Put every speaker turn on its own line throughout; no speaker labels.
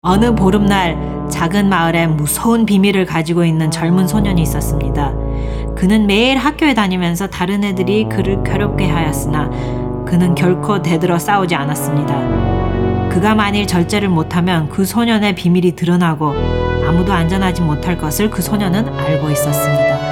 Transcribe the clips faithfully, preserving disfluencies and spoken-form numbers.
어느 보름날 작은 마을에 무서운 비밀을 가지고 있는 젊은 소년이 있었습니다. 그는 매일 학교에 다니면서 다른 애들이 그를 괴롭게 하였으나 그는 결코 대들어 싸우지 않았습니다. 그가 만일 절제를 못하면 그 소년의 비밀이 드러나고 아무도 안전하지 못할 것을 그 소년은 알고 있었습니다.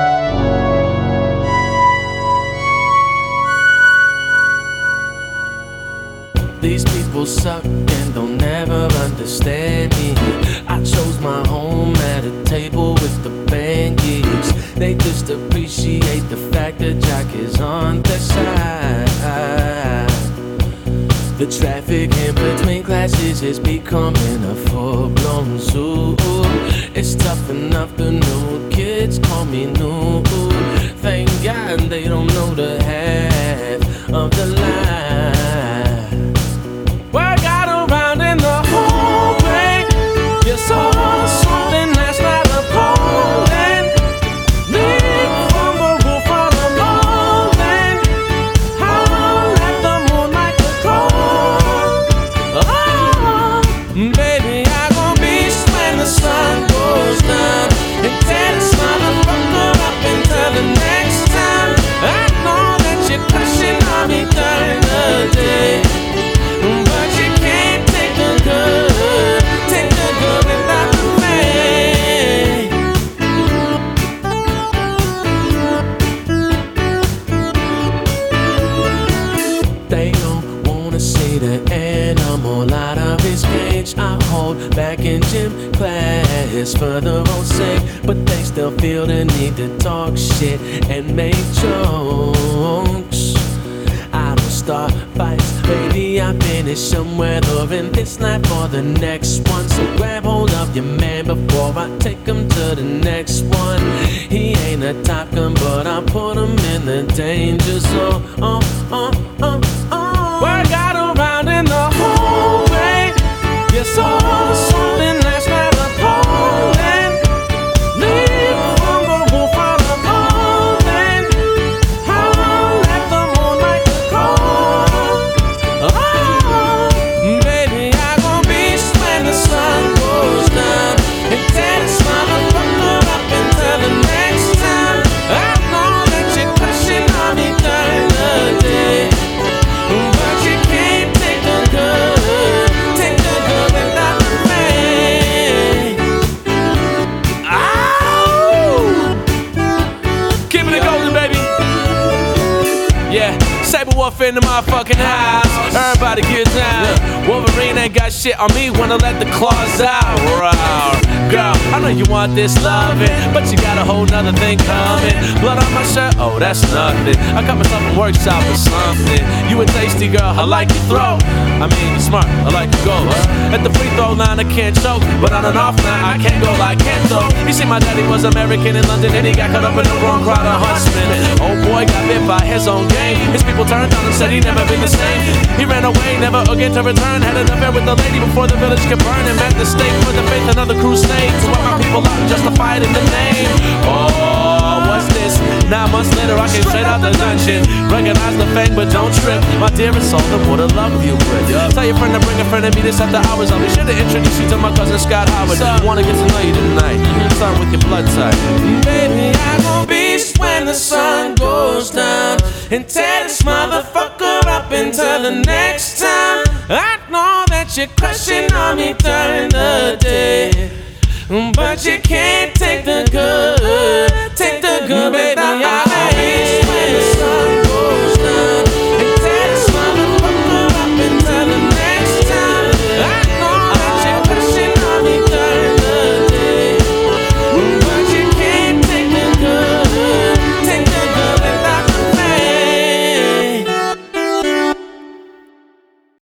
These people suck and they'll never understand me. I chose my home at a table with the bankies. They just appreciate the fact that Jack is on their side. The traffic in between classes is becoming a full-blown zoo. It's tough enough the new kids call me new. Thank God they don't know the half of the line. So something that's not appalling. Leap from the roof on a moment. Howl at the moonlight to cold. Oh, baby, I gon' be when the sun goes down and tear this motherfucker up until the next time. I know that you're crushing on me during the day, but you can't take the good. Take the good without the pain. They don't wanna see the animal out of his cage. I hold back in gym class for their own sake, but they still feel the need to talk shit and make jokes. I don't start fights, baby, I finish somewhere during this life or the next one. So grab hold of your man before I take him to the next one. He ain't a top gun, but I put him in the danger zone. Oh, oh, oh, oh. Work out around in the hallway. You're so something that's not appalling. Leave from the roof on a moment. Howl at the moonlight to cold. Oh, baby, I gon' be when the sun goes down and tear this motherfucker up until the next time. I know that you're crushing on me during the day, but you can't take the good, take the good without the pain. Ow! Keeping it golden, baby. Yeah, Saber Warfare in the motherfucking house. Everybody get down. Wolverine ain't got shit on me, wanna let the claws out. Rawr. Girl, I know you want this loving, but you got a whole nother thing coming. Blood on my shirt, oh that's nothing. I got myself a workshop or something. You a tasty girl, I like your throat. I mean, you're smart, I like your goals. At the free throw line, I can't choke, but on an off night, I can't go like Kento. You see, my daddy was American in London, and he got caught up in the wrong crowd of huntsmen. Old boy got bit by his own game. His people turned on him, said he'd never been the same. He ran away, never again to return. Had an affair with the lady before the village could burn. And met the stake for the faith, another crusade to wipe my people out, justified in the name. Oh, what's this? Nine months later, I came straight out the dungeon. Recognize the fame, but don't trip. My dearest soul, the more to love you with. Tell your friend to bring a friend and meet us after hours. I'll be sure to introduce you to my cousin Scott Howard. So, wanna get to know you tonight. Start with your blood type. Baby, I gon' be when the sun goes down and tear this motherfucker up until the next time. I know that you're crushing on me during the day, but you can't take the good, take the good, baby.